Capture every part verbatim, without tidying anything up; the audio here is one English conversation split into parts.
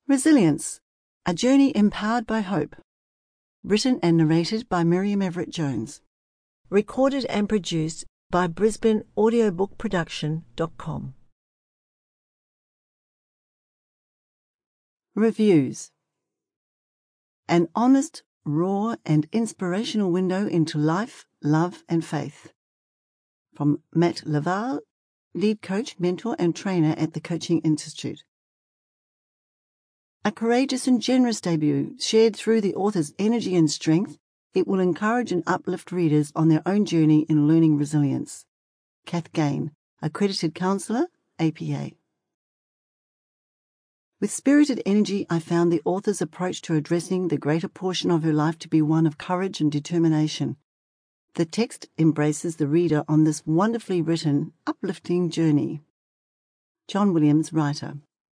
Resilience, a journey empowered by hope. Written and narrated by Miriam Everett Jones. Recorded and produced by Brisbane Audiobook Production dot com. Reviews. An honest, raw and inspirational window into life, love and faith. From Matt Laval, lead coach, mentor and trainer at the Coaching Institute. A courageous and generous debut shared through the author's energy and strength, it will encourage and uplift readers on their own journey in learning resilience. Kath Gain, Accredited Counsellor, A P A. With spirited energy, I found the author's approach to addressing the greater portion of her life to be one of courage and determination. The text embraces the reader on this wonderfully written, uplifting journey. John Williams, writer.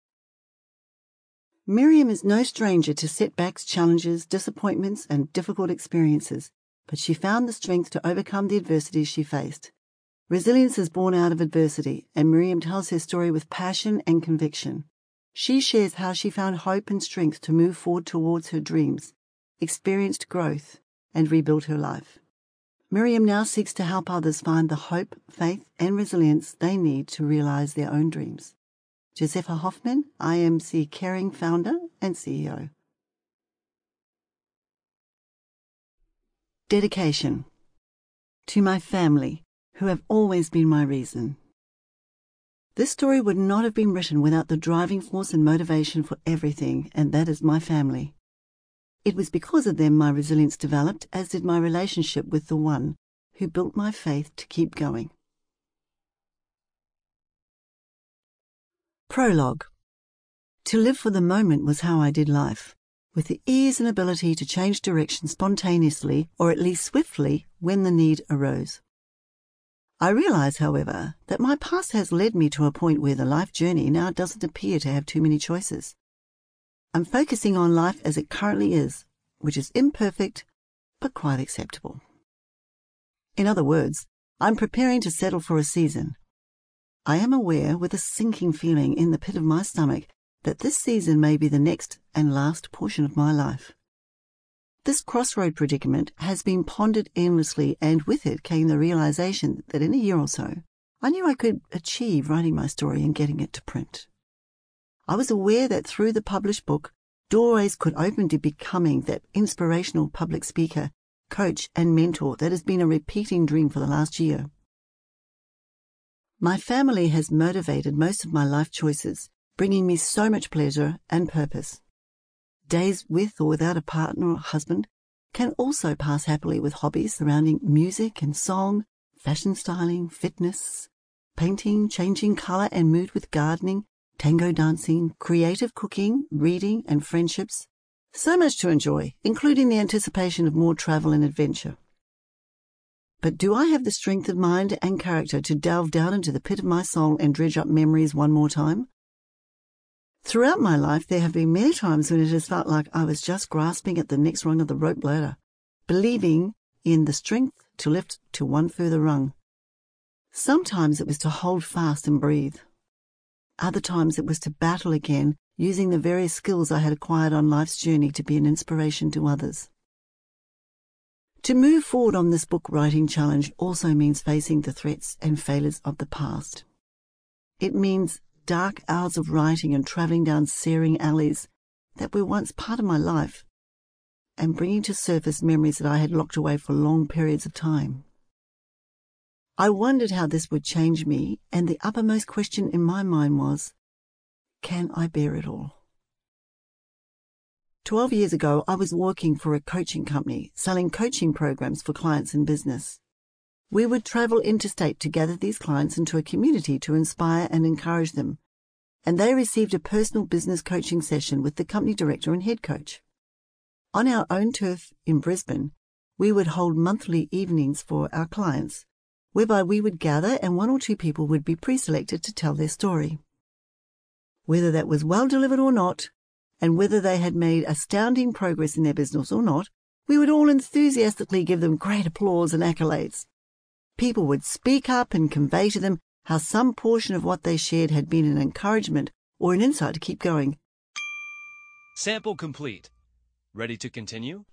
Miriam is no stranger to setbacks, challenges, disappointments, and difficult experiences, but she found the strength to overcome the adversities she faced. Resilience is born out of adversity, and Miriam tells her story with passion and conviction. She shares how she found hope and strength to move forward towards her dreams, experienced growth, and rebuilt her life. Miriam now seeks to help others find the hope, faith, and resilience they need to realize their own dreams. Josepha Hoffman, I M C Caring founder and C E O. Dedication. To my family, who have always been my reason. This story would not have been written without the driving force and motivation for everything, and that is my family. It was because of them my resilience developed, as did my relationship with the one who built my faith to keep going. Prologue. To live for the moment was how I did life, with the ease and ability to change direction spontaneously, or at least swiftly, when the need arose. I realize, however, that my past has led me to a point where the life journey now doesn't appear to have too many choices. I'm focusing on life as it currently is, which is imperfect, but quite acceptable. In other words, I'm preparing to settle for a season. I am aware, with a sinking feeling in the pit of my stomach, that this season may be the next and last portion of my life. This crossroad predicament has been pondered endlessly, and with it came the realization that in a year or so, I knew I could achieve writing my story and getting it to print. I was aware that through the published book, doorways could open to becoming that inspirational public speaker, coach, and mentor that has been a repeating dream for the last year. My family has motivated most of my life choices, bringing me so much pleasure and purpose. Days with or without a partner or husband can also pass happily with hobbies surrounding music and song, fashion styling, fitness, painting, changing colour and mood with gardening, tango dancing, creative cooking, reading and friendships. So much to enjoy, including the anticipation of more travel and adventure. But do I have the strength of mind and character to delve down into the pit of my soul and dredge up memories one more time? Throughout my life, there have been many times when it has felt like I was just grasping at the next rung of the rope ladder, believing in the strength to lift to one further rung. Sometimes it was to hold fast and breathe. Other times it was to battle again, using the various skills I had acquired on life's journey to be an inspiration to others. To move forward on this book writing challenge also means facing the threats and failures of the past. It means dark hours of writing and travelling down searing alleys that were once part of my life, and bringing to surface memories that I had locked away for long periods of time. I wondered how this would change me, and the uppermost question in my mind was, can I bear it all? Twelve years ago, I was working for a coaching company, selling coaching programs for clients in business. We would travel interstate to gather these clients into a community to inspire and encourage them, and they received a personal business coaching session with the company director and head coach. On our own turf in Brisbane, we would hold monthly evenings for our clients, whereby we would gather and one or two people would be pre-selected to tell their story. Whether that was well delivered or not, and whether they had made astounding progress in their business or not, we would all enthusiastically give them great applause and accolades. People would speak up and convey to them how some portion of what they shared had been an encouragement or an insight to keep going. Sample complete. Ready to continue?